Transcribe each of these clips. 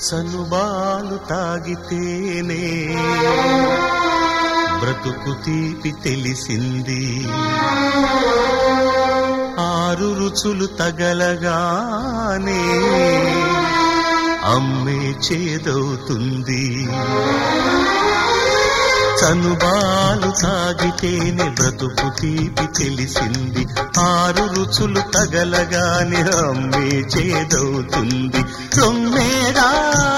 సనుబాలు తాగితేనే బ్రతుకు తీపి తెలిసింది, ఆరు రుచులు తగలగానే అమ్మే చేదవుతుంది. సనుబాలు తాగితేనే బ్రతుకు తీపి తెలిసింది, ఆరు రుచులు తగలగానే అమ్మే చేదవుతుంది. రొమ్మేగా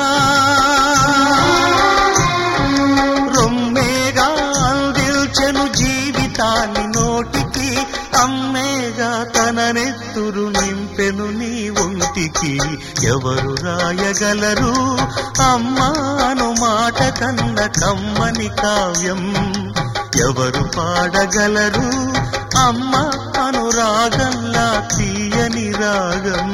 అందిల్చెను జీవితాన్ని నోటికి, అమ్మేగా తన నెత్తురు నింపెను నీ ఒంటికి. ఎవరు రాయగలరు అమ్మాను మాట కన్న కమ్మని కావ్యం, ఎవరు పాడగలరు అమ్మ అనురాగంలా తీయని రాగం.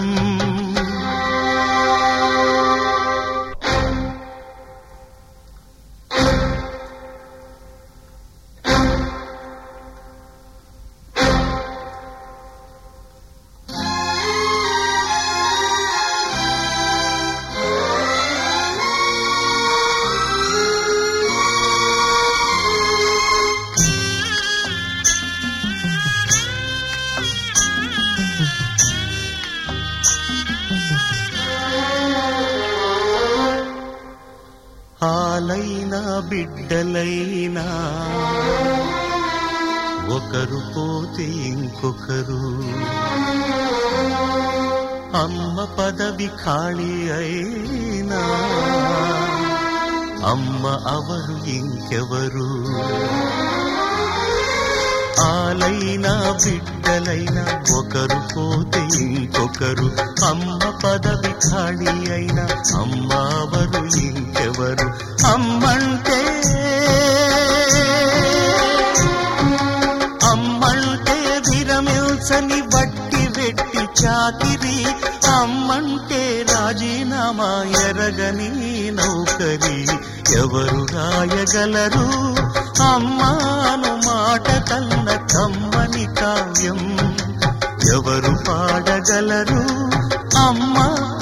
ఆలైనా బిడ్డలైనా ఒకరు పోతే ఇంకొకరు, అమ్మ పదవి ఖాళీ అయినా అమ్మ అవరు ఇంకెవరు. ఆలైనా బిడ్డలైనా ఒకరు పోతే ఇంకొకరు, అమ్మ పదవి ఖాళీ అయినా అమ్మ అవరు ఇంకెవరు. అమ్మంటే విరమిల్సని వట్టి వెట్టి చాకిరి, అమ్మంటే రాజీనామా ఎరగని నౌకరి. ఎవరు రాయగలరు అమ్మాను మాట కన్న కమ్మని కావ్యం, ఎవరు పాడగలరు అమ్మ